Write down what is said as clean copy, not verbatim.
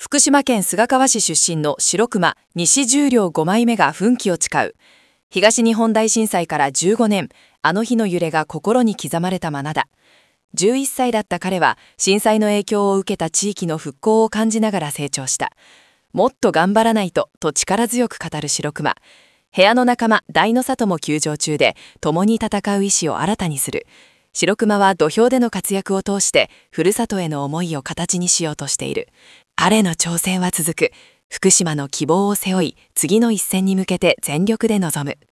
福島県菅川市出身の白熊西十両5枚目が奮起を誓う。東日本大震災から15年、あの日の揺れが心に刻まれたままだ。11歳だった彼は震災の影響を受けた地域の復興を感じながら成長した。もっと頑張らないと力強く語る白熊。部屋の仲間大の里も休場中で共に戦う意志を新たにする。白熊は土俵での活躍を通してふるさとへの思いを形にしようとしている。彼の挑戦は続く。福島の希望を背負い、次の一戦に向けて全力で臨む。